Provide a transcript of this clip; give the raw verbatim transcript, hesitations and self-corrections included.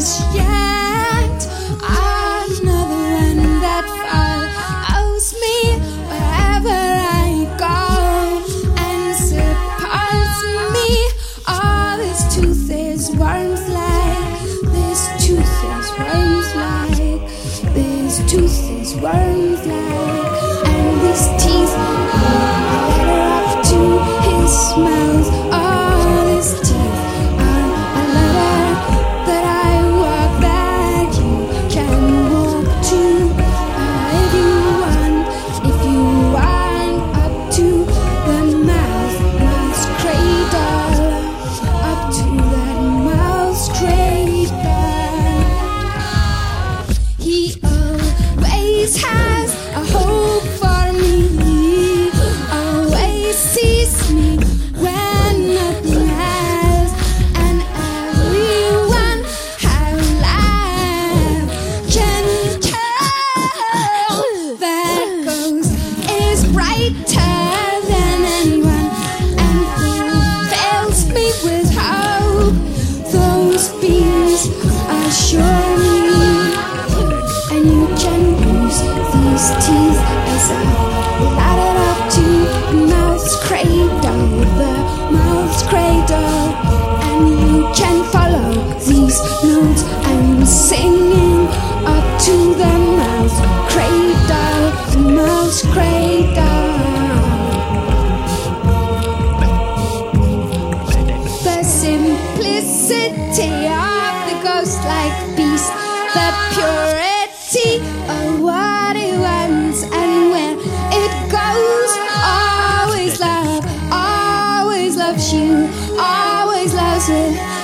is yet another one that follows me wherever I go and supports me. Oh, this tooth is worms like, this tooth is worms like, this tooth is worms like, and these teeth are letter up to his mouth. Oh, this teeth are a letter that I walk that you can walk to. Uh, if you want, if you want, up to the mouth, mouth's cradle, up to that mouth's cradle. He always has a hope for me, always sees me when nothing else, and everyone how life can tell that ghost is brighter than anyone, and who fails me with hope, those beams assure me. And you can use these teeth as I ladder up to the mouth's cradle, the mouth's cradle. And you can follow these notes I'm singing up to the mouth's cradle, the mouth's cradle. The simplicity of the ghost-like beast, the purity of what it wants, and where it goes, always love, always loves you, always loves it.